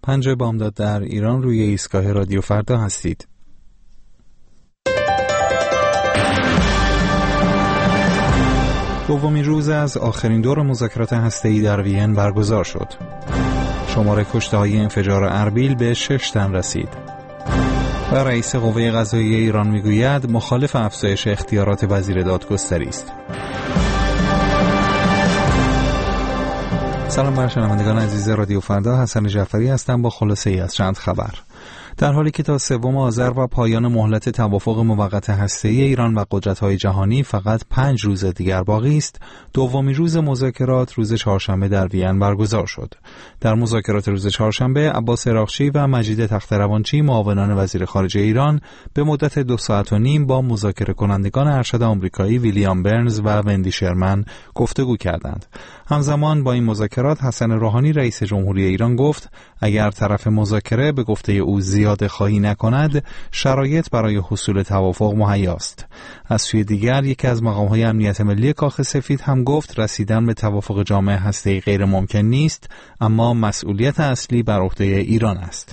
5 بامداد در ایران روی ایستگاه رادیو فردا هستید. دومین روز از آخرین دور مذاکرات هسته‌ای در وین برگزار شد. شمار کشته‌های انفجار اربیل به 6 تن رسید. و رئیس قوه قضاییه ایران میگوید مخالف افزایش اختیارات وزیر دادگستری است. سلام بر شنوندگان عزیز رادیو فردا، حسن جعفری هستم با خلاصه ای از چند خبر. در حالی که تا 3 آذر و پایان مهلت توافق موقت هسته‌ای ایران و قدرت‌های جهانی فقط 5 روز دیگر باقی است، دومین روز مذاکرات روز چهارشنبه در وین برگزار شد. در مذاکرات روز چهارشنبه عباس عراقچی و مجید تخت‌روانچی معاونان وزیر خارجه ایران به مدت 2 ساعت و نیم با مذاکره کنندگان ارشد آمریکایی ویلیام برنز و وندی شرمن گفتگو کردند. همزمان با این مذاکرات حسن روحانی رئیس جمهوری ایران گفت اگر طرف مذاکره به گفته او زیاده خواهی نکند، شرایط برای حصول توافق مهیاست. از سوی دیگر یکی از مقام‌های امنیت ملی کاخ سفید هم گفت رسیدن به توافق جامع هسته‌ای غیر ممکن نیست، اما مسئولیت اصلی بر عهده ایران است.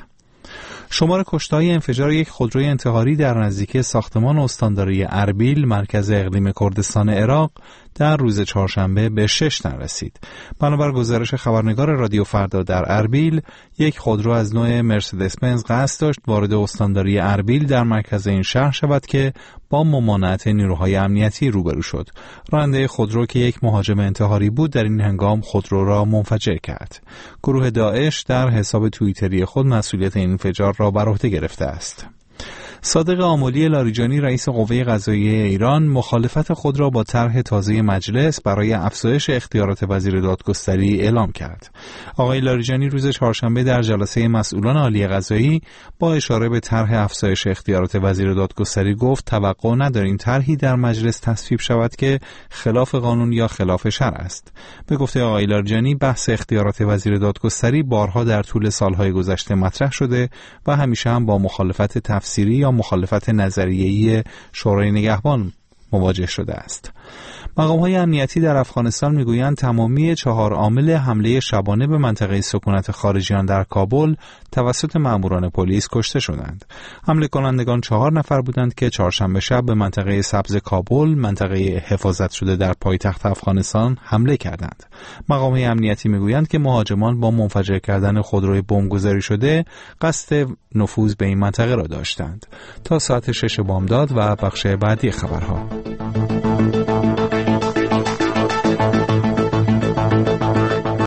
شمار کشته‌های انفجار یک خودروی انتحاری در نزدیکی ساختمان استانداری اربیل مرکز اقلیم کردستان عراق در روز چهارشنبه به 6 تن رسید. بنابر گزارش خبرنگار رادیو فردا در اربیل، یک خودرو از نوع مرسدس بنز قصد داشت وارد استانداری اربیل در مرکز این شهر شود که با ممانعت نیروهای امنیتی روبرو شد. راننده خودرو که یک مهاجم انتحاری بود در این هنگام خودرو را منفجر کرد. گروه داعش در حساب توییتری خود مسئولیت این انفجار را بر عهده گرفته است. صادق آملی لاریجانی رئیس قوه قضاییه ایران مخالفت خود را با طرح تازه مجلس برای افزایش اختیارات وزیر دادگستری اعلام کرد. آقای لاریجانی روز چهارشنبه در جلسه مسئولان عالی قضایی با اشاره به طرح افزایش اختیارات وزیر دادگستری گفت توقع نداریم طرحی در مجلس تصویب شود که خلاف قانون یا خلاف شرع است. به گفته آقای لاریجانی بحث اختیارات وزیر دادگستری بارها در طول سالهای گذشته مطرح شده و همیشه هم با مخالفت تفسیری یا مخالفت نظریه‌ای شورای نگهبان مواجه شده است. مقام‌های امنیتی در افغانستان میگویند تمامی 4 عامل حمله شبانه به منطقه سکونت خارجیان در کابل توسط ماموران پلیس کشته شدند. حمله کنندگان 4 نفر بودند که چهارشنبه شب به منطقه سبز کابل، منطقه حفاظت شده در پایتخت افغانستان، حمله کردند. مقام‌های امنیتی میگویند که مهاجمان با منفجر کردن خودروی بمبگذاری شده قصد نفوذ به این منطقه را داشتند. تا ساعت 6 بامداد و بخش بعدی خبرها.